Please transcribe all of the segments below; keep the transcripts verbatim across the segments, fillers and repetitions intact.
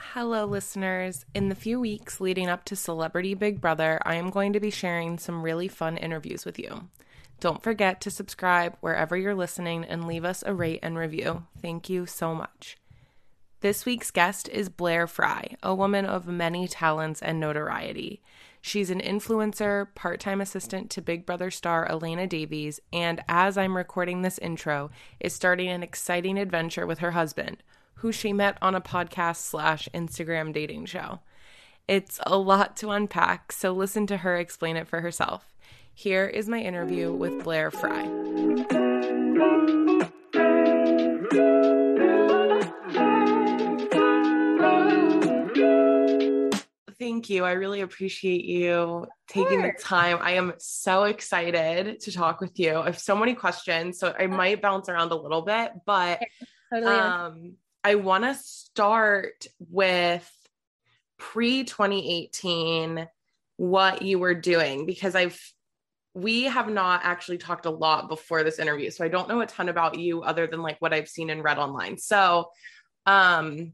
Hello, listeners. In the few weeks leading up to Celebrity Big Brother, I am going to be sharing some really fun interviews with you. Don't forget to subscribe wherever you're listening and leave us a rate and review. Thank you so much. This week's guest is Blair Fry, a woman of many talents and notoriety. She's an influencer, part-time assistant to Big Brother star Elena Davies, and as I'm recording this intro, is starting an exciting adventure with her husband, who she met on a podcast slash Instagram dating show. It's a lot to unpack, so listen to her explain it for herself. Here is my interview with Blair Fry. Thank you. I really appreciate you taking the time. I am so excited to talk with you. I have so many questions, so I might bounce around a little bit, but Totally. um, I want to start with pre twenty eighteen, what you were doing, because I've, we have not actually talked a lot before this interview. So I don't know a ton about you other than like what I've seen and read online. So, um,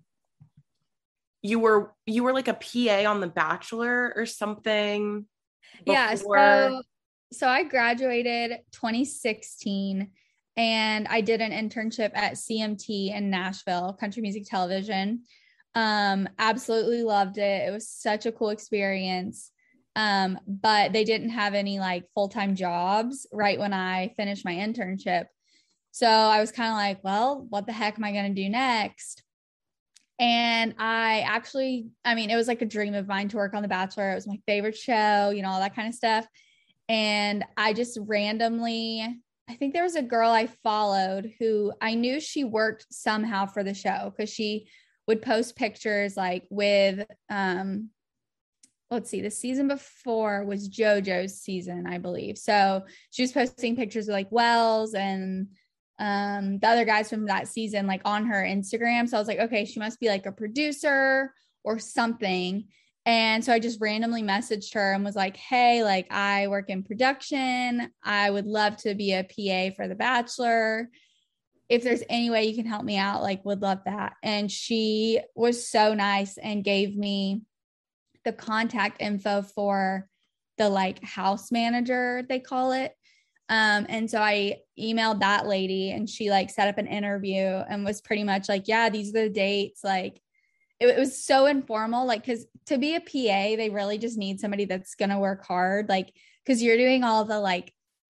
you were, you were like a P A on The Bachelor or something. Yeah. before- So, so I graduated twenty sixteen and I did an internship at C M T in Nashville, Country Music Television. Um, absolutely loved it. It was such a cool experience. Um, but they didn't have any like full-time jobs right when I finished my internship. So I was kind of like, well, what the heck am I going to do next? And I actually, I mean, it was like a dream of mine to work on The Bachelor. It was my favorite show, you know, all that kind of stuff. And I just randomly, I think there was a girl I followed who I knew she worked somehow for the show because she would post pictures like with, um, let's see, the season before was JoJo's season, I believe. So she was posting pictures of like Wells and um the other guys from that season like on her Instagram. So I was like, okay, she must be like a producer or something. And so I just randomly messaged her and was like, hey, like I work in production. I would love to be a P A for The Bachelor. If there's any way you can help me out, like would love that. And she was so nice and gave me the contact info for the like house manager, they call it. Um, and so I emailed that lady and she like set up an interview and was pretty much like, yeah, these are the dates. Like it, it was so informal, like, cause to be a P A, they really just need somebody that's going to work hard. Like, cause you're doing all the like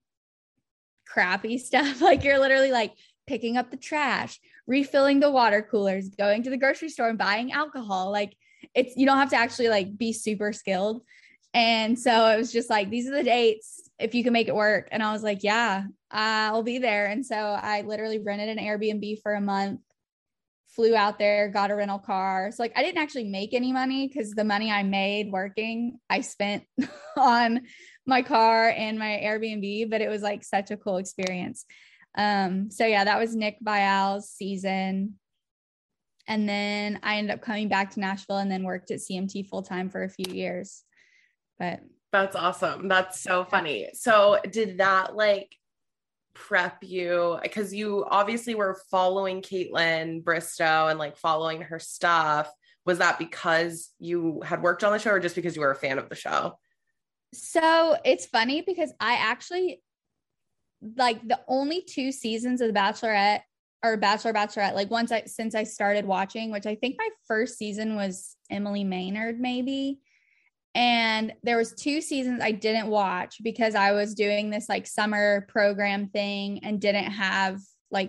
crappy stuff. Like you're literally like picking up the trash, refilling the water coolers, going to the grocery store and buying alcohol. Like it's, you don't have to actually like be super skilled. And so it was just like, these are the dates if you can make it work. And I was like, yeah, I'll be there. And so I literally rented an Airbnb for a month, flew out there, got a rental car. So like, I didn't actually make any money because the money I made working, I spent on my car and my Airbnb, but it was like such a cool experience. Um, so yeah, that was Nick Viall's season. And then I ended up coming back to Nashville and then worked at C M T full time for a few years. But That's awesome. That's so funny. So did that like prep you? Because you obviously were following Kaitlyn Bristowe and like following her stuff. Was that because you had worked on the show or just because you were a fan of the show? So it's funny because I actually like the only two seasons of The Bachelorette or Bachelor Bachelorette, like once I, since I started watching, which I think my first season was Emily Maynard maybe. And there was two seasons I didn't watch because I was doing this like summer program thing and didn't have like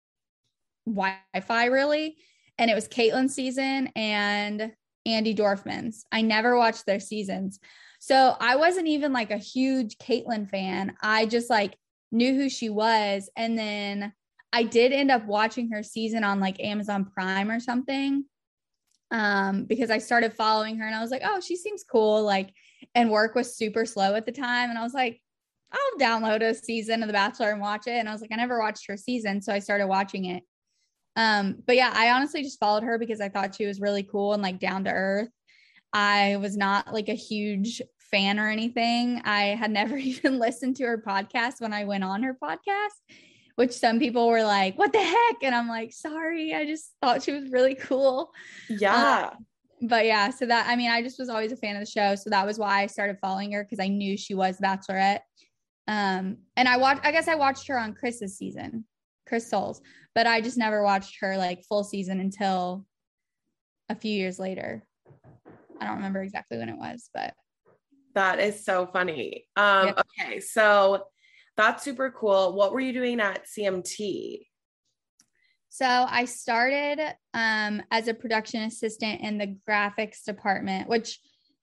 Wi-Fi really. And it was Kaitlyn's season and Andy Dorfman's. I never watched their seasons. So I wasn't even like a huge Kaitlyn fan. I just like knew who she was. And then I did end up watching her season on like Amazon Prime or something. Um, because I started following her and I was like, oh, she seems cool. Like, and work was super slow at the time. And I was like, I'll download a season of The Bachelor and watch it. And I was like, I never watched her season. So I started watching it. Um, but yeah, I honestly just followed her because I thought she was really cool and like down to earth. I was not like a huge fan or anything. I had never even listened to her podcast when I went on her podcast, which some people were like, what the heck? And I'm like, sorry, I just thought she was really cool. Yeah. Um, but yeah, so that, I mean, I just was always a fan of the show. So that was why I started following her, because I knew she was Bachelorette. Um, and I watched, I guess I watched her on Chris's season, Chris Soules, but I just never watched her like full season until a few years later. I don't remember exactly when it was, but. That is so funny. Um, Yeah. Okay, so that's super cool. What were you doing at C M T? So I started um, as a production assistant in the graphics department, which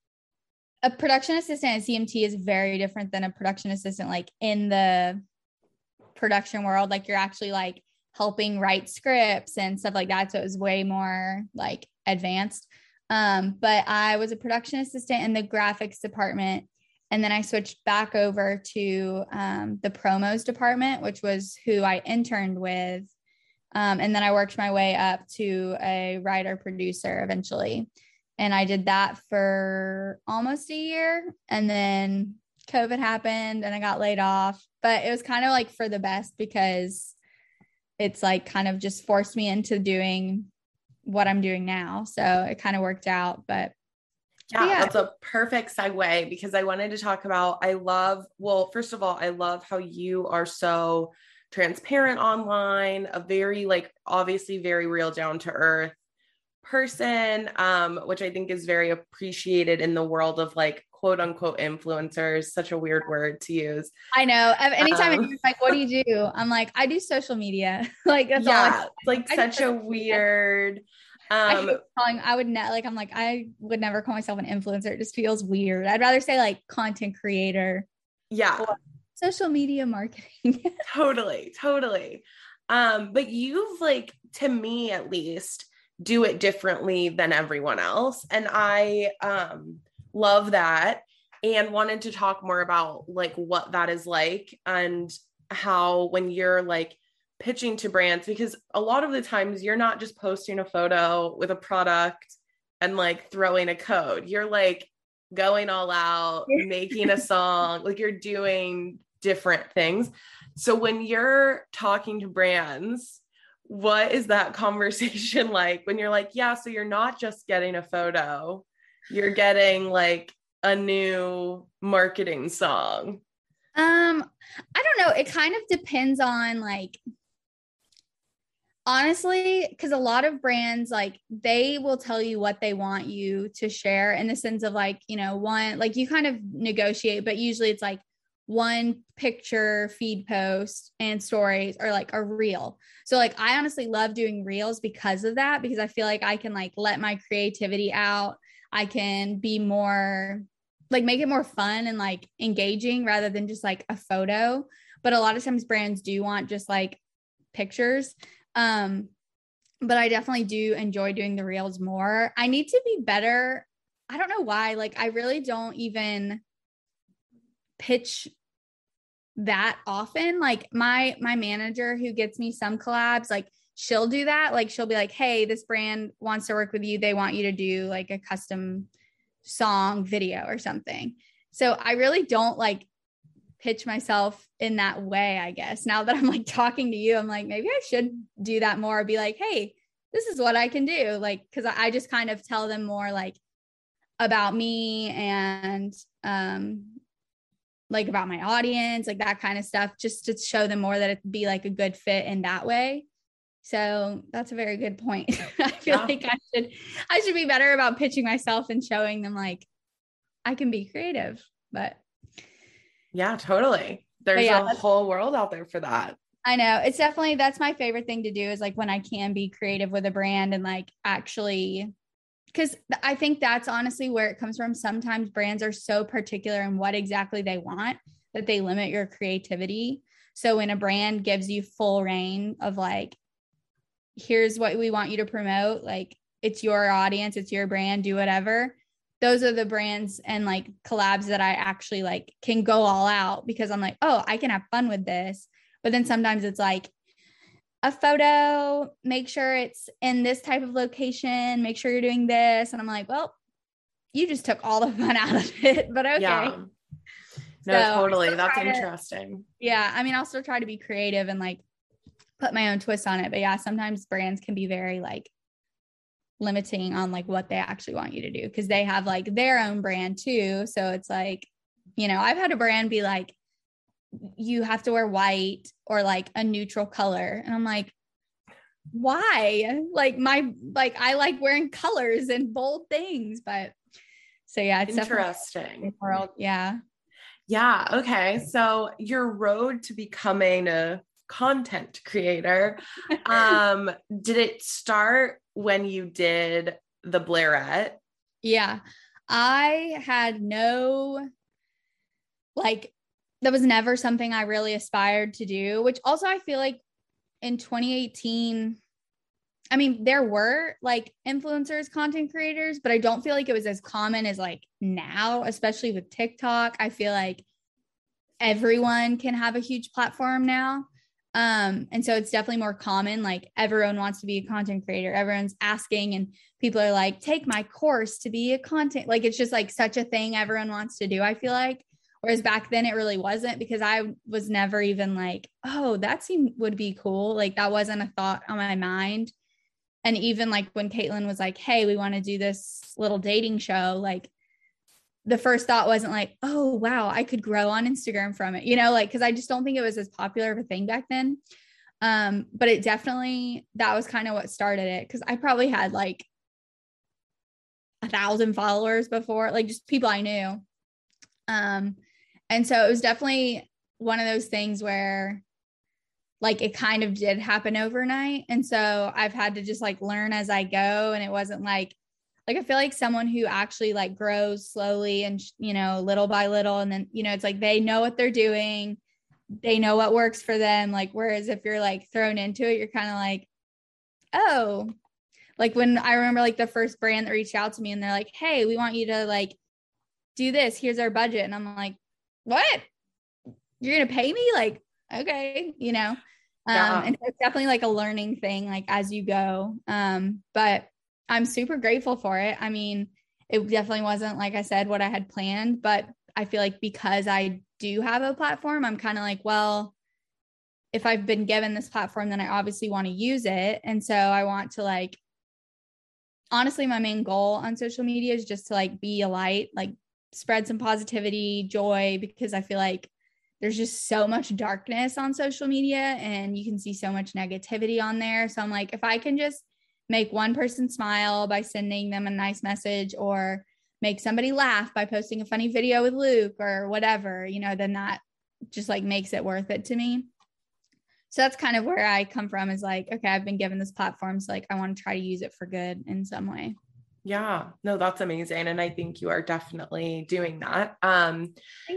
a production assistant at C M T is very different than a production assistant like in the production world. Like you're actually like helping write scripts and stuff like that. So it was way more like advanced. Um, but I was a production assistant in the graphics department. And then I switched back over to um, the promos department, which was who I interned with. Um, and then I worked my way up to a writer producer eventually. And I did that for almost a year. And then COVID happened and I got laid off. But it was kind of like for the best, because it's like kind of just forced me into doing what I'm doing now. So it kind of worked out. But Yeah, yeah, that's a perfect segue, because I wanted to talk about, I love, well, first of all, I love how you are so transparent online, a very like, obviously very real, down to earth person, um, which I think is very appreciated in the world of like quote unquote influencers, such a weird word to use. I know. Anytime Um, anyone's like, what do you do? I'm like, I do social media. Like that's all I yeah, do. it's like I do such a social media. weird, I um, hate calling, I would not like, I'm like, I would never call myself an influencer. It just feels weird. I'd rather say like content creator yeah, or social media marketing. totally, totally. Um, but you've like, to me at least, do it differently than everyone else. And I um, love that, and wanted to talk more about like what that is like, and how when you're like pitching to brands, because a lot of the times you're not just posting a photo with a product and like throwing a code. You're like going all out, making a song, like you're doing different things. So when you're talking to brands, what is that conversation like when you're like, yeah, so you're not just getting a photo, you're getting like a new marketing song? Um, I don't know. It kind of depends on like, honestly, because a lot of brands like they will tell you what they want you to share, in the sense of like, you know, one, like you kind of negotiate, but usually it's like one picture feed post and stories, or like a reel. So like I honestly love doing reels because of that, because I feel like I can like let my creativity out. I can be more like make it more fun and like engaging rather than just like a photo. But a lot of times brands do want just like pictures. Um, but I definitely do enjoy doing the reels more. I need to be better. I don't know why. Like I really don't even pitch that often. Like my my manager who gets me some collabs, like she'll do that. Like she'll be like, hey, this brand wants to work with you. They want you to do like a custom song video or something. So I really don't like pitch myself in that way, I guess. Now that I'm like talking to you, I'm like, maybe I should do that more. Be like, hey, this is what I can do. Like, cause I just kind of tell them more like about me and um like about my audience, like that kind of stuff, just to show them more that it'd be like a good fit in that way. So that's a very good point. I feel yeah. like I should, I should be better about pitching myself and showing them like I can be creative, but yeah, totally. There's yeah, a whole world out there for that. I know. It's definitely, that's my favorite thing to do, is like when I can be creative with a brand and like actually, because I think that's honestly where it comes from. Sometimes brands are so particular in what exactly they want that they limit your creativity. So when a brand gives you full reign of like, here's what we want you to promote, like it's your audience, it's your brand, do whatever. Those are the brands and like collabs that I actually like can go all out, because I'm like, oh, I can have fun with this. But then sometimes it's like a photo, make sure it's in this type of location, make sure you're doing this. And I'm like, well, you just took all the fun out of it, but okay. Yeah. No, so totally. That's interesting. To, yeah. I mean, I'll still try to be creative and like put my own twist on it. But yeah, sometimes brands can be very like, limiting on like what they actually want you to do, because they have like their own brand too. So it's like, you know, I've had a brand be like, you have to wear white or like a neutral color. And I'm like, why? Like my, like I like wearing colors and bold things. But so yeah, it's interesting world. Yeah. Yeah. Okay. So your road to becoming a content creator, um, did it start when you did the Blairette? Yeah. I had no, like, that was never something I really aspired to do, which also I feel like in twenty eighteen, I mean, there were like influencers, content creators, but I don't feel like it was as common as like now, especially with TikTok. I feel like everyone can have a huge platform now. Um, and so it's definitely more common. Like everyone wants to be a content creator. Everyone's asking, and people are like, take my course to be a content. Like, it's just like such a thing everyone wants to do, I feel like. Whereas back then it really wasn't, because I was never even like, oh, that seemed would be cool. Like that wasn't a thought on my mind. And even like when Caitlin was like, hey, we want to do this little dating show, like the first thought wasn't like, oh, wow, I could grow on Instagram from it, you know, like, cause I just don't think it was as popular of a thing back then. Um, but it definitely, that was kind of what started it. Cause I probably had like a thousand followers before, like just people I knew. Um, and so it was definitely one of those things where like it kind of did happen overnight. And so I've had to just like learn as I go. And it wasn't like, like, I feel like someone who actually like grows slowly and, you know, little by little. And then, you know, it's like, they know what they're doing. They know what works for them. Like, whereas if you're like thrown into it, you're kind of like, oh, like when I remember like the first brand that reached out to me and they're like, hey, we want you to like do this. Here's our budget. And I'm like, what? You're going to pay me? Like, okay, you know? Yeah. Um, and so it's definitely like a learning thing, like as you go. Um, but I'm super grateful for it. I mean, it definitely wasn't, like I said, what I had planned, but I feel like because I do have a platform, I'm kind of like, well, if I've been given this platform, then I obviously want to use it. And so I want to like, honestly, my main goal on social media is just to like be a light, like spread some positivity, joy, because I feel like there's just so much darkness on social media and you can see so much negativity on there. So I'm like, if I can just make one person smile by sending them a nice message, or make somebody laugh by posting a funny video with Luke or whatever, you know, then that just like makes it worth it to me. So that's kind of where I come from, is like, okay, I've been given this platform, so like I want to try to use it for good in some way. Yeah, no, that's amazing. And I think you are definitely doing that. Um,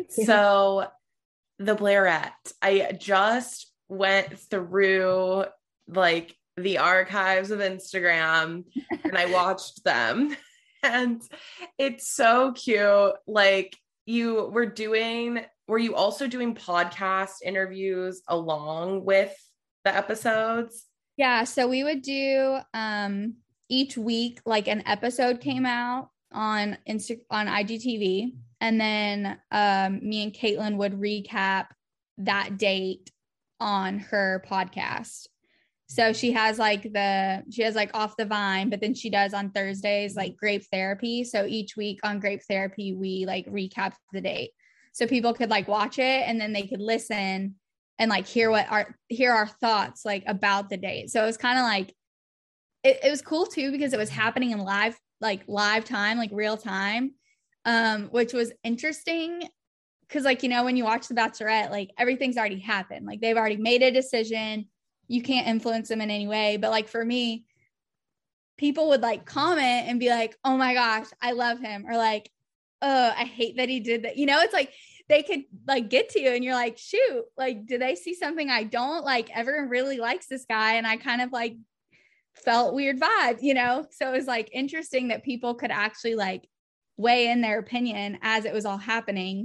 so the Blairette, I just went through like the archives of Instagram and I watched them, and it's so cute. Like you were doing, were you also doing podcast interviews along with the episodes? Yeah. So we would do, um, each week, like an episode came out on Insta on I G T V. And then, um, me and Caitlin would recap that date on her podcast. So she has like the, she has like Off the Vine, but then she does on Thursdays, like Grape Therapy. So each week on Grape Therapy, we like recap the date. So people could like watch it and then they could listen and like hear what our, hear our thoughts like about the date. So it was kind of like, it, it was cool too, because it was happening in live, like live time, like real time, um, which was interesting. Cause like, you know, when you watch The Bachelorette, like everything's already happened. Like they've already made a decision. You can't influence them in any way. But like for me, people would like comment and be like, oh my gosh, I love him. Or like, oh, I hate that he did that. You know, it's like they could like get to you and you're like, shoot, like, do they see something I don't? Like everyone really likes this guy. And I kind of like felt weird vibe, you know? So it was like interesting that people could actually like weigh in their opinion as it was all happening.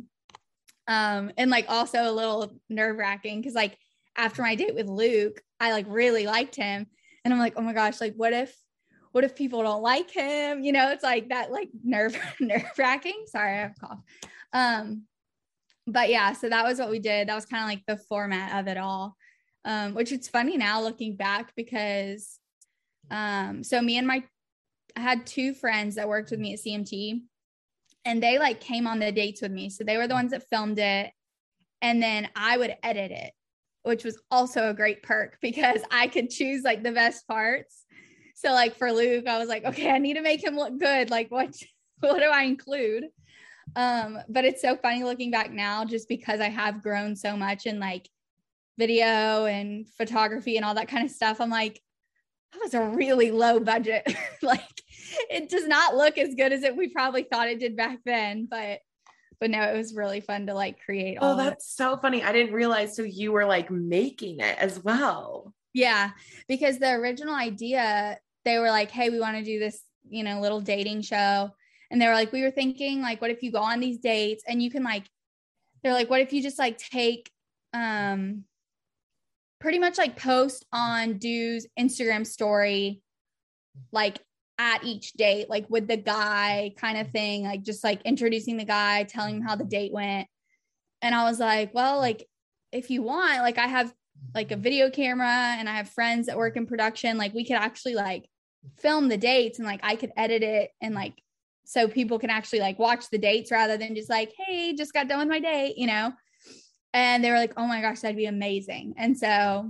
Um, and like also a little nerve wracking because like after my date with Luke, I like really liked him. And I'm like, oh my gosh, like what if, what if people don't like him? You know, it's like that, like nerve, nerve wracking. Sorry, I have a cough. Um, but yeah, so that was what we did. That was kind of like the format of it all. Um, which it's funny now looking back because, um, so me and my, I had two friends that worked with me at C M T, and they like came on the dates with me. So they were the ones that filmed it. And then I would edit it, which was also a great perk because I could choose like the best parts. So like for Luke, I was like, okay, I need to make him look good. Like what, what do I include? Um, but it's so funny looking back now, just because I have grown so much in like video and photography and all that kind of stuff. I'm like, that was a really low budget. Like it does not look as good as it we probably thought it did back then, but but no, it was really fun to like create all Oh, that's of so funny. I didn't realize. So you were like making it as well. Yeah, because the original idea, they were like, hey, we want to do this, you know, little dating show. And they were like, we were thinking like, what if you go on these dates and you can like, they're like, what if you just like take um pretty much like post on Du's Instagram story, like at each date, like with the guy kind of thing, like just like introducing the guy, telling him how the date went. And I was like, well, like if you want, like I have like a video camera and I have friends that work in production, like we could actually like film the dates and like I could edit it and like so people can actually like watch the dates rather than just like, hey, just got done with my date, you know. And they were like, oh my gosh, that'd be amazing. And so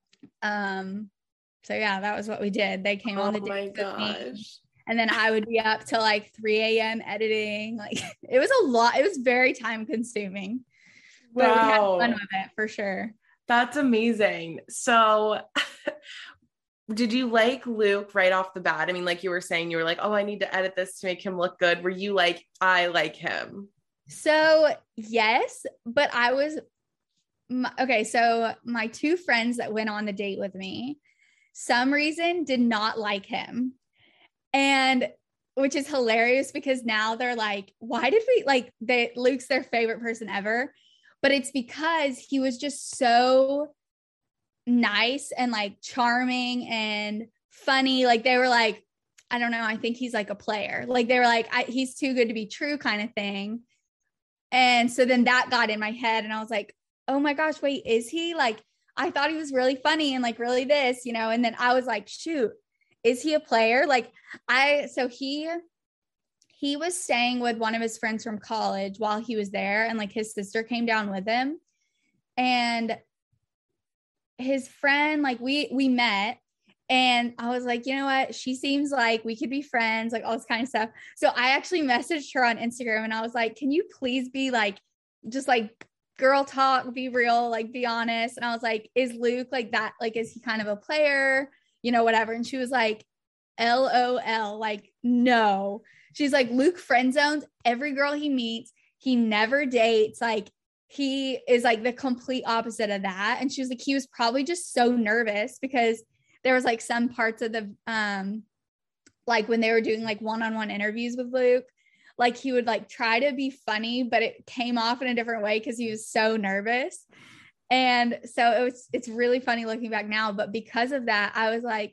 um so yeah, that was what we did. They came oh on the my date with me, gosh. and then I would be up till like three a.m. editing. Like it was a lot. It was very time consuming. But Wow. we had fun with it for sure. That's amazing. So did you like Luke right off the bat? I mean, like you were saying, you were like, oh, I need to edit this to make him look good. Were you like, I like him? So yes, but I was, my, okay. So my two friends that went on the date with me, some reason did not like him. And which is hilarious because now they're like, why did we like they Luke's their favorite person ever? But it's because he was just so nice and like charming and funny. Like they were like, I don't know, I think he's like a player. Like they were like, I, he's too good to be true kind of thing. And so then that got in my head and I was like, oh my gosh, wait, is he? Like, I thought he was really funny and like really this, you know? And then I was like, shoot, is he a player? Like I, so he, he was staying with one of his friends from college while he was there. And like his sister came down with him and his friend, like we, we met and I was like, you know what? She seems like we could be friends, like all this kind of stuff. So I actually messaged her on Instagram and I was like, can you please be like, just like girl talk, be real, like be honest. And I was like, is Luke like that? Like, is he kind of a player? You know, whatever. And she was like, L O L, like, no. She's like, Luke friend zones every girl he meets. He never dates. Like, he is like the complete opposite of that. And she was like, he was probably just so nervous because there was like some parts of the, um, like when they were doing like one-on-one interviews with Luke, like he would like try to be funny, but it came off in a different way because he was so nervous. And so it was, it's really funny looking back now, but because of that, I was like,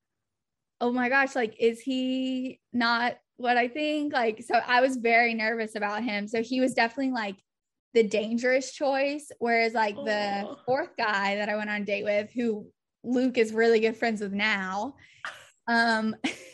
oh my gosh, like, is he not what I think? Like, so I was very nervous about him. So he was definitely like the dangerous choice. Whereas like oh. the fourth guy that I went on a date with, who Luke is really good friends with now, um,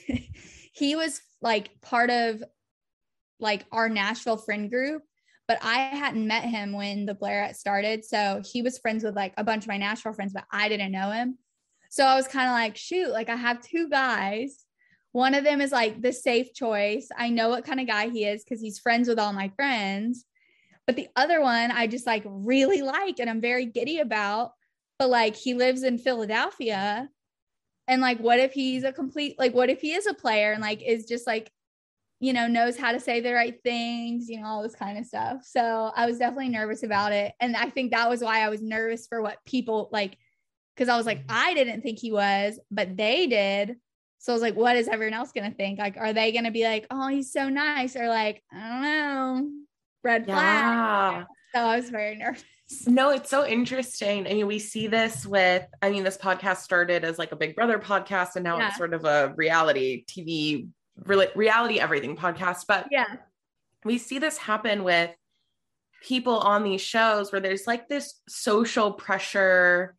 he was like part of like our Nashville friend group, but I hadn't met him when the Blairette started. So he was friends with like a bunch of my Nashville friends, but I didn't know him. So I was kind of like, shoot, like I have two guys. One of them is like the safe choice. I know what kind of guy he is because he's friends with all my friends. But the other one I just like really like and I'm very giddy about. But like he lives in Philadelphia. And like, what if he's a complete, like, what if he is a player and like is just like, you know, knows how to say the right things, you know, all this kind of stuff. So I was definitely nervous about it. And I think that was why I was nervous for what people like, because I was like, I didn't think he was, but they did. So I was like, what is everyone else going to think? Like, are they going to be like, oh, he's so nice? Or like, I don't know, red flag. Yeah. So I was very nervous. No, it's so interesting. I mean, we see this with, I mean, this podcast started as like a Big Brother podcast, and now yeah. it's sort of a reality T V, re- reality everything podcast. But yeah, we see this happen with people on these shows where there's like this social pressure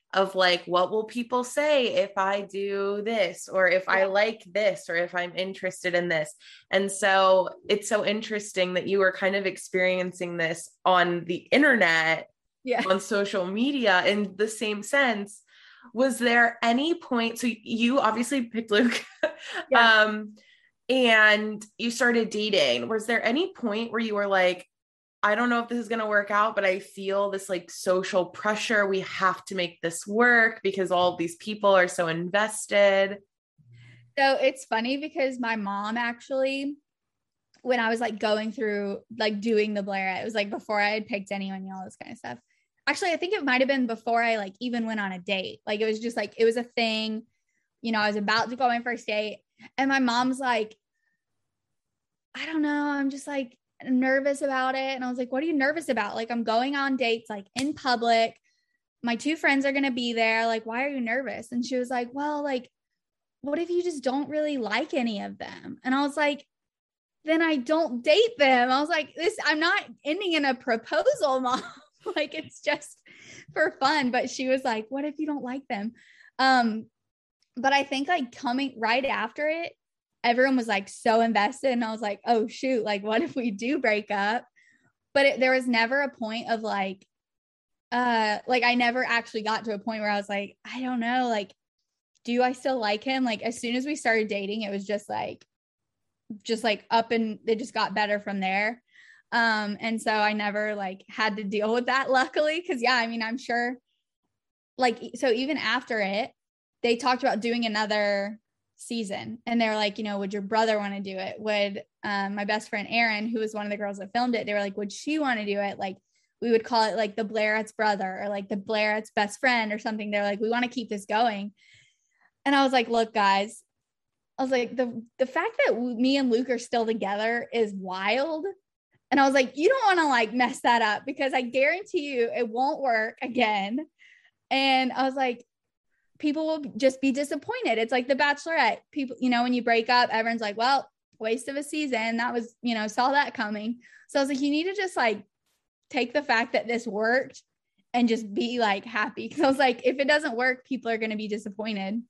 of like, what will people say if I do this, or if yeah. I like this, or if I'm interested in this. And so it's so interesting that you were kind of experiencing this on the internet, yeah. on social media in the same sense. Was there any point, so you obviously picked Luke, yeah. um, and you started dating. Was there any point where you were like, I don't know if this is going to work out, but I feel this like social pressure. We have to make this work because all of these people are so invested. So it's funny because my mom actually, when I was like going through, like doing the Blair, it was like before I had picked anyone, you know, all this kind of stuff. Actually, I think it might've been before I like even went on a date. Like, it was just like, it was a thing, you know, I was about to go on my first date and my mom's like, I don't know. I'm just like, nervous about it. And I was like, what are you nervous about? Like, I'm going on dates, like in public. My two friends are going to be there. Like, why are you nervous? And she was like, well, like, what if you just don't really like any of them? And I was like, then I don't date them. I was like, this, I'm not ending in a proposal, Mom. Like, it's just for fun. But she was like, what if you don't like them? Um, but I think like coming right after it, everyone was like so invested. And I was like, oh shoot, like what if we do break up? But it, there was never a point of like, uh, like I never actually got to a point where I was like, I don't know, like, do I still like him? Like as soon as we started dating, it was just like, just like up and it just got better from there. Um, and so I never like had to deal with that, luckily. Cause yeah, I mean, I'm sure like, so even after it, they talked about doing another season and they were like, you know, would your brother want to do it? Would um my best friend Erin, who was one of the girls that filmed it, they were like, would she want to do it? Like we would call it like the Blairettes brother or like the Blairettes best friend or something. They're like, we want to keep this going. And I was like, look guys, I was like, the the fact that me and Luke are still together is wild. And I was like, you don't want to like mess that up because I guarantee you it won't work again. And I was like, people will just be disappointed. It's like The Bachelorette. People, you know, when you break up, everyone's like, well, waste of a season. That was, you know, saw that coming. So I was like, you need to just like take the fact that this worked and just be like happy. Cause I was like, if it doesn't work, people are going to be disappointed.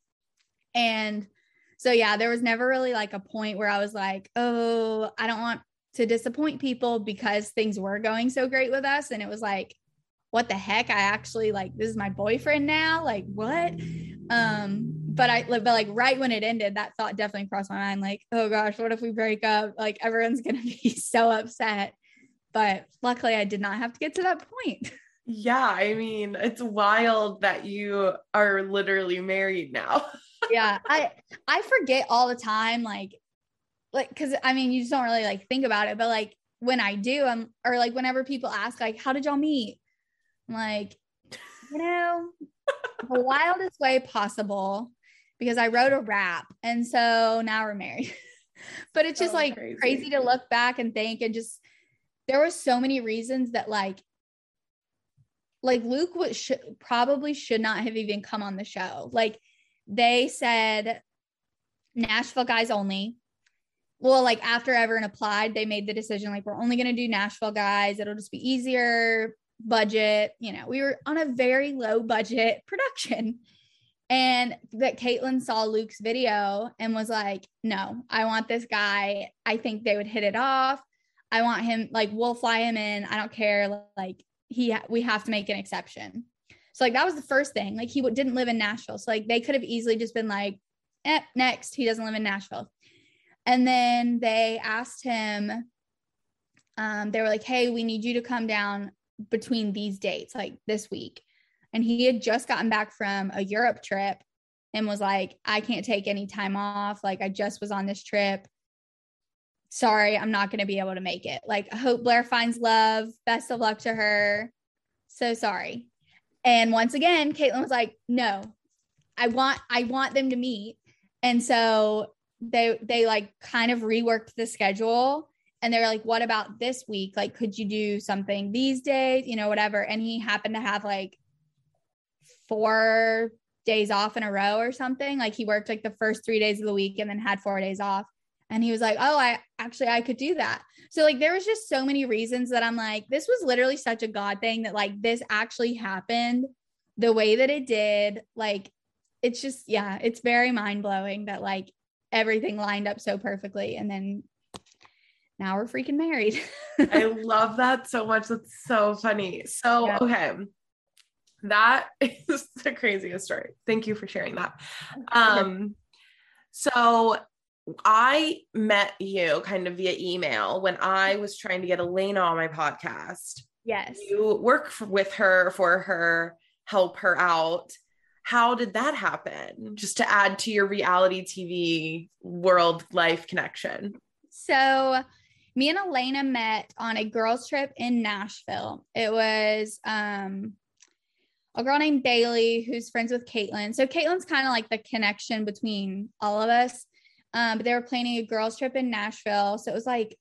And so, yeah, there was never really like a point where I was like, oh, I don't want to disappoint people because things were going so great with us. And it was like, what the heck? I actually like, this is my boyfriend now. Like what? Um, but I, but like right when it ended, that thought definitely crossed my mind. Like, oh gosh, what if we break up? Like everyone's going to be so upset, but luckily I did not have to get to that point. Yeah. I mean, it's wild that you are literally married now. Yeah. I, I forget all the time. Like, like, cause I mean, you just don't really like think about it, but like when I do, I'm, or like whenever people ask, like, how did y'all meet? I'm like, you know, the wildest way possible because I wrote a rap. And so now we're married. But it's just so like crazy. crazy to look back and think and just, there were so many reasons that like, like Luke would sh- probably should not have even come on the show. Like they said Nashville guys only. Well, like after Everin applied, they made the decision, like, we're only going to do Nashville guys. It'll just be easier. Budget, you know, we were on a very low budget production. And that Caitlin saw Luke's video and was like, no, I want this guy. I think they would hit it off. I want him, like, we'll fly him in. I don't care. Like he, we have to make an exception. So like, that was the first thing. Like he w- didn't live in Nashville. So like, they could have easily just been like, eh, next, he doesn't live in Nashville. And then they asked him, um, they were like, hey, we need you to come down between these dates, like this week. And he had just gotten back from a Europe trip and was like, I can't take any time off. Like I just was on this trip. Sorry, I'm not going to be able to make it. Like I hope Blair finds love. Best of luck to her. So sorry. And once again, Caitlin was like, no, I want, I want them to meet. And so they, they like kind of reworked the schedule. And they were like, what about this week? Like, could you do something these days, you know, whatever. And he happened to have like four days off in a row or something. Like he worked like the first three days of the week and then had four days off. And he was like, oh, I actually, I could do that. So like, there was just so many reasons that I'm like, this was literally such a God thing that like this actually happened the way that it did, like, it's just, yeah, it's very mind blowing that like everything lined up so perfectly. And then now we're freaking married. I love that so much. That's so funny. So, yeah. Okay. That is the craziest story. Thank you for sharing that. Um, so I met you kind of via email when I was trying to get Elena on my podcast. Yes. You work for, with her for her, help her out. How did that happen? Just to add to your reality T V world life connection. So me and Elena met on a girls trip in Nashville. It was um, a girl named Bailey who's friends with Caitlin. So Caitlin's kind of like the connection between all of us. Um, but they were planning a girls trip in Nashville. So it was like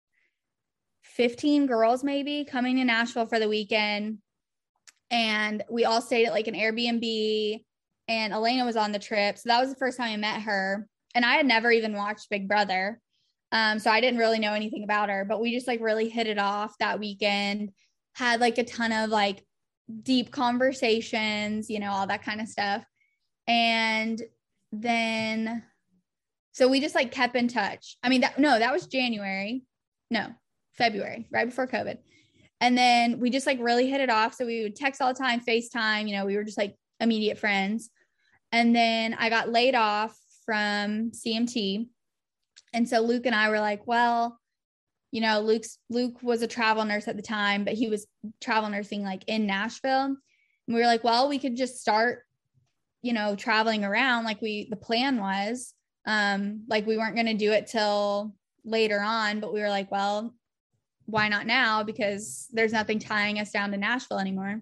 fifteen girls maybe coming to Nashville for the weekend. And we all stayed at like an Airbnb, and Elena was on the trip. So that was the first time I met her. And I had never even watched Big Brother. Um, so I didn't really know anything about her, but we just like really hit it off that weekend, had like a ton of like deep conversations, you know, all that kind of stuff. And then, so we just like kept in touch. I mean, that, no, that was January. No, February, right before COVID. And then we just like really hit it off. So we would text all the time, FaceTime, you know, we were just like immediate friends. And then I got laid off from C M T. And so Luke and I were like, well, you know, Luke's Luke was a travel nurse at the time, but he was travel nursing like in Nashville. And we were like, well, we could just start, you know, traveling around like we, the plan was, um, like we weren't going to do it till later on, but we were like, well, why not now? Because there's nothing tying us down to Nashville anymore.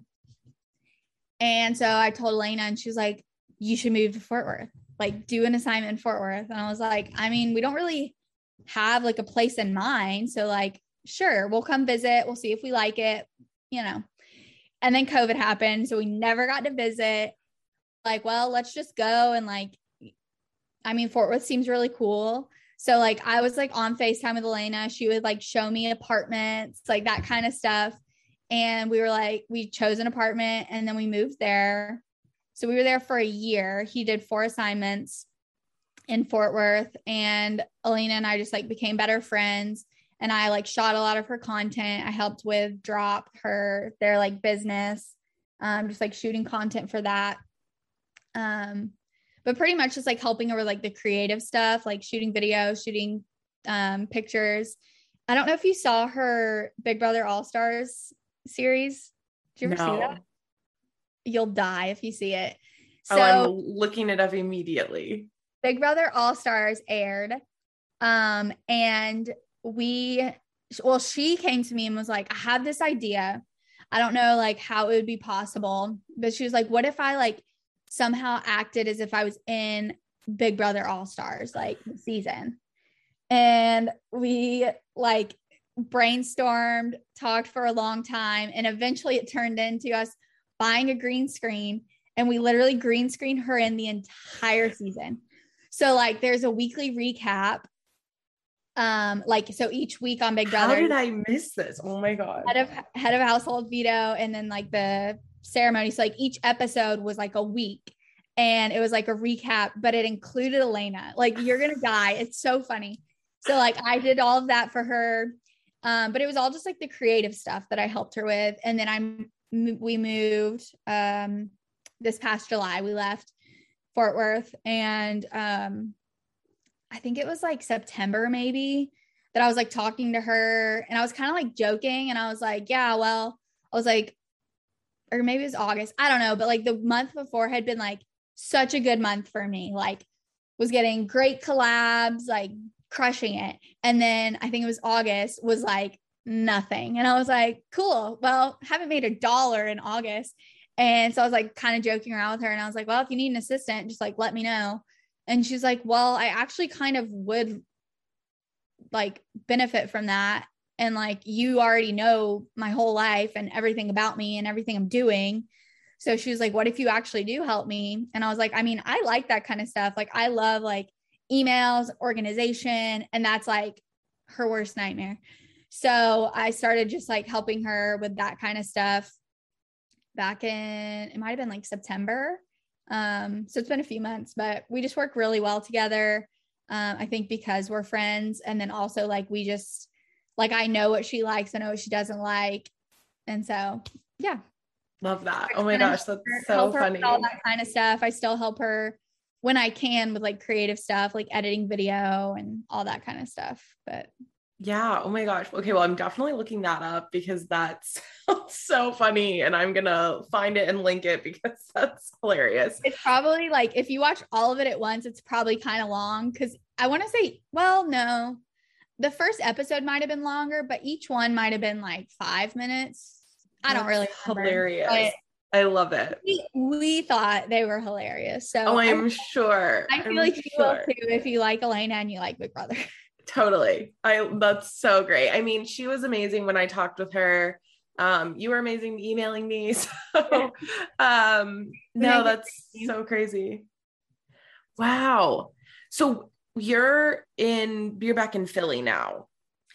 And so I told Elena, and she was like, you should move to Fort Worth, like do an assignment in Fort Worth. And I was like, I mean, we don't really have like a place in mind. So like, sure, we'll come visit. We'll see if we like it, you know. And then COVID happened. So we never got to visit. Like, well, let's just go. And like, I mean, Fort Worth seems really cool. So like, I was like on FaceTime with Elena. She would like show me apartments, like that kind of stuff. And we were like, we chose an apartment and then we moved there. So we were there for a year. He did four assignments in Fort Worth, and Elena and I just like became better friends. And I like shot a lot of her content. I helped with Drop, her, their like business, um, just like shooting content for that. Um, but pretty much just like helping her with like the creative stuff, like shooting videos, shooting um, pictures. I don't know if you saw her Big Brother All-Stars series. Did you ever no. see that? You'll die if you see it. So, oh, I'm looking it up immediately. Big Brother All-Stars aired. Um, and we, well, she came to me and was like, I have this idea. I don't know like how it would be possible, but she was like, what if I like somehow acted as if I was in Big Brother All-Stars, like season? And we like brainstormed, talked for a long time. And eventually it turned into us buying a green screen, and we literally green screened her in the entire season. So like there's a weekly recap. Um, like, so each week on Big Brother. How did I miss this? Oh my God. Head of, head of household veto. And then like the ceremony. So like each episode was like a week, and it was like a recap, but it included Elena. Like, you're going to die. It's so funny. So like I did all of that for her. Um, but it was all just like the creative stuff that I helped her with. And then I'm, we moved, um, this past July, we left Fort Worth, and, um, I think it was like September maybe that I was like talking to her, and I was kind of like joking, and I was like, yeah, well, I was like, or maybe it was August. I don't know. But like the month before had been like such a good month for me, like was getting great collabs, like crushing it. And then I think it was August was like nothing. And I was like, cool. Well, haven't made a dollar in August. And so I was like kind of joking around with her. And I was like, well, if you need an assistant, just like, let me know. And she's like, well, I actually kind of would like benefit from that. And like, you already know my whole life and everything about me and everything I'm doing. So she was like, what if you actually do help me? And I was like, I mean, I like that kind of stuff. Like, I love like emails, organization, and that's like her worst nightmare. So I started just like helping her with that kind of stuff. back in, it might've been like September. Um, so it's been a few months, but we just work really well together. Um, I think because we're friends, and then also like, we just, like, I know what she likes, I know what she doesn't like. And so, yeah. Love that. Oh my gosh. That's so help her funny. with all that kind of stuff. I still help her when I can with like creative stuff, like editing video and all that kind of stuff. But yeah. Oh my gosh. Okay. Well, I'm definitely looking that up because that's so funny, and I'm going to find it and link it because that's hilarious. It's probably like, if you watch all of it at once, it's probably kind of long. Cause I want to say, well, no, the first episode might've been longer, but each one might've been like five minutes. I don't really remember, hilarious. I love it. We, we thought they were hilarious. So oh, I'm I, sure. I feel I'm like you sure. will too if you like Elena and you like Big Brother. Totally. I that's so great. I mean, she was amazing when I talked with her. Um, you were amazing emailing me. So um no, that's so crazy. Wow. So you're in you're back in Philly now.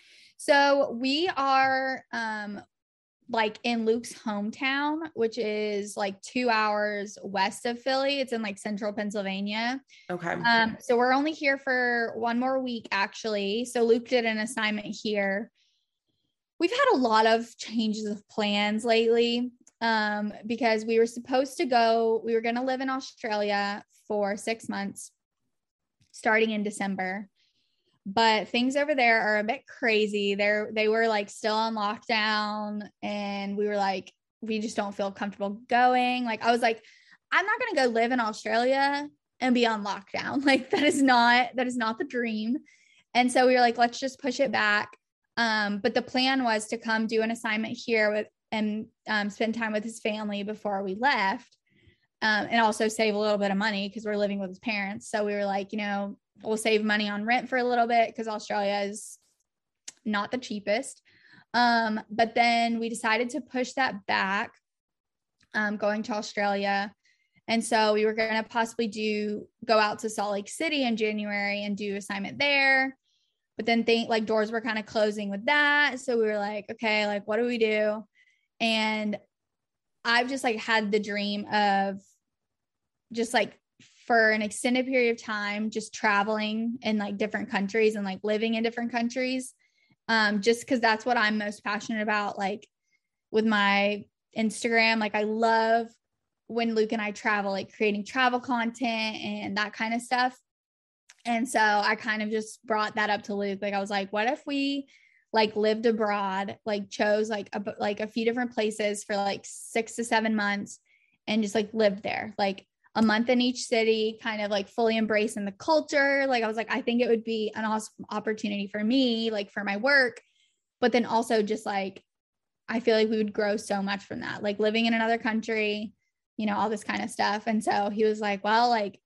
So we are um like in Luke's hometown, which is like two hours west of Philly. It's in like central Pennsylvania. Okay. Um, so we're only here for one more week, actually. So Luke did an assignment here. We've had a lot of changes of plans lately, um, because we were supposed to go, we were going to live in Australia for six months starting in December. But things over there are a bit crazy. They're, they were like still on lockdown, and we were like, we just don't feel comfortable going. Like, I was like, I'm not going to go live in Australia and be on lockdown. Like, that is not, that is not the dream. And so we were like, let's just push it back. Um, but the plan was to come do an assignment here with, and um, spend time with his family before we left. Um, and also save a little bit of money because we're living with his parents. So we were like, you know, we'll save money on rent for a little bit because Australia is not the cheapest. Um, but then we decided to push that back, um, going to Australia. And so we were going to possibly do, go out to Salt Lake City in January and do assignment there. But then think like doors were kind of closing with that. So we were like, okay, like, what do we do? And I've just like had the dream of just like, for an extended period of time, just traveling in like different countries and like living in different countries. Um, just cause that's what I'm most passionate about. Like with my Instagram, like I love when Luke and I travel, like creating travel content and that kind of stuff. And so I kind of just brought that up to Luke. Like, I was like, what if we like lived abroad, like chose like a, like a few different places for like six to seven months and just like lived there, like a month in each city, kind of like fully embracing the culture. Like, I was like, I think it would be an awesome opportunity for me, like for my work, but then also just like, I feel like we would grow so much from that, like living in another country, you know, all this kind of stuff. And so he was like, well, like,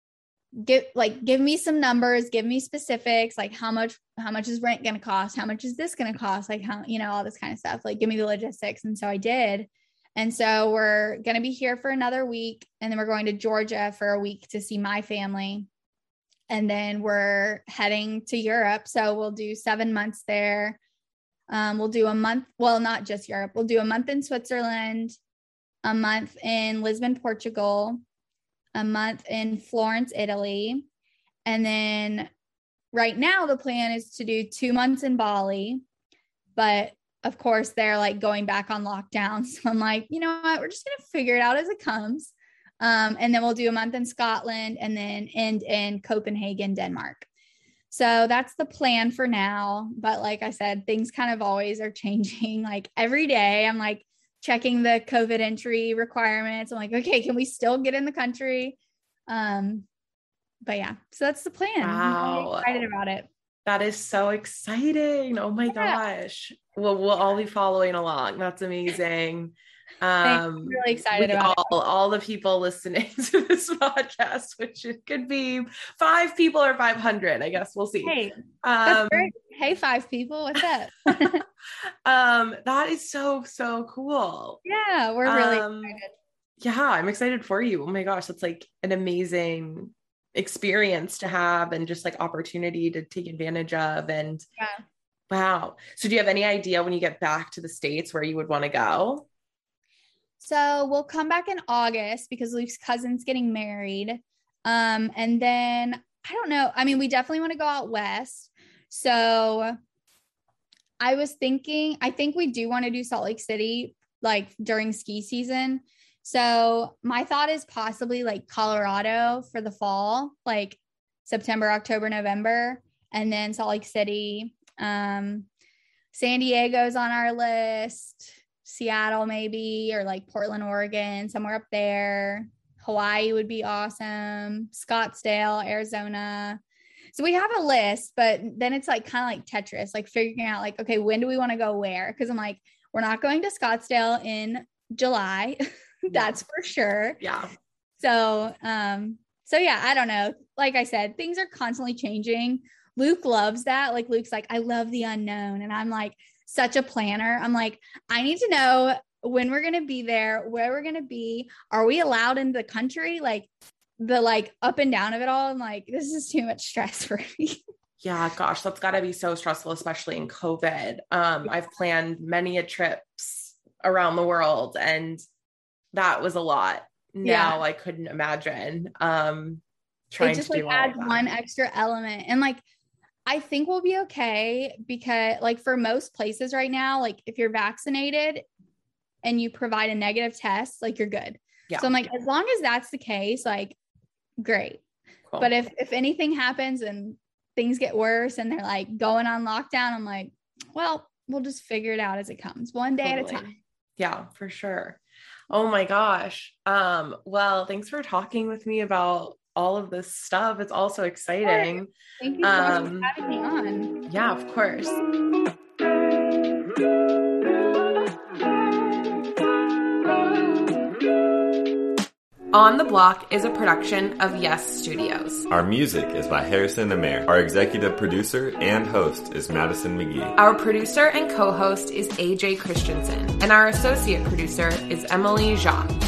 give like, give me some numbers, give me specifics, like how much, how much is rent going to cost? How much is this going to cost? Like how, you know, all this kind of stuff, like give me the logistics. And so I did. And so we're going to be here for another week. And then we're going to Georgia for a week to see my family. And then we're heading to Europe. So we'll do seven months there. Um, we'll do a month. Well, not just Europe. We'll do a month in Switzerland, a month in Lisbon, Portugal, a month in Florence, Italy. And then right now the plan is to do two months in Bali, but of course they're like going back on lockdown. So I'm like, you know what, we're just going to figure it out as it comes. Um, and then we'll do a month in Scotland and then end in Copenhagen, Denmark. So that's the plan for now. But like I said, things kind of always are changing. Like every day I'm like checking the COVID entry requirements. I'm like, okay, can we still get in the country? Um, but yeah, so that's the plan. Wow. I'm really excited about it. That is so exciting. Oh my yeah. gosh. Well, we'll all be following along. That's amazing. Um, I'm really excited about all, it. all the people listening to this podcast, which it could be five people or five hundred, I guess we'll see. Hey, that's um, great. Hey, five people. What's up? um, that is so, so cool. Yeah, we're really um, excited. Yeah, I'm excited for you. Oh my gosh. That's like an amazing experience to have and just like opportunity to take advantage of. And yeah. Wow. So do you have any idea when you get back to the States where you would want to go? So we'll come back in August because Luke's cousin's getting married. Um, and then I don't know. I mean, we definitely want to go out west. So I was thinking, I think we do want to do Salt Lake City, like during ski season. So my thought is possibly like Colorado for the fall, like September, October, November, and then Salt Lake City. Um, San Diego's on our list. Seattle maybe, or like Portland, Oregon, somewhere up there. Hawaii would be awesome. Scottsdale, Arizona. So we have a list, but then it's like kind of like Tetris, like figuring out like, okay, when do we want to go where? Because I'm like, we're not going to Scottsdale in July. That's for sure. Yeah. So, um, so yeah, I don't know. Like I said, things are constantly changing. Luke loves that. Like Luke's like, I love the unknown. And I'm like, such a planner. I'm like, I need to know when we're going to be there, where we're going to be. Are we allowed into the country? Like the like up and down of it all. I'm like, this is too much stress for me. Yeah, gosh, that's got to be so stressful, especially in COVID. Um, I've planned many a trips around the world and that was a lot. Now yeah. I couldn't imagine um, trying it just, to do like, all adds of that. One extra element. And like, I think we'll be okay because like for most places right now, like if you're vaccinated and you provide a negative test, like you're good. Yeah. So I'm like, as long as that's the case, like great. Cool. But if, if anything happens and things get worse and they're like going on lockdown, I'm like, well, we'll just figure it out as it comes one day totally. At a time. Yeah, for sure. Oh my gosh. Um, well, thanks for talking with me about all of this stuff. It's also exciting. Thank you so um, much for having me on. Yeah, of course. On the Block is a production of Yes Studios. Our music is by Harrison Amer. Our executive producer and host is Madison McGee. Our producer and co-host is A J Christensen. And our associate producer is Emily Jacques.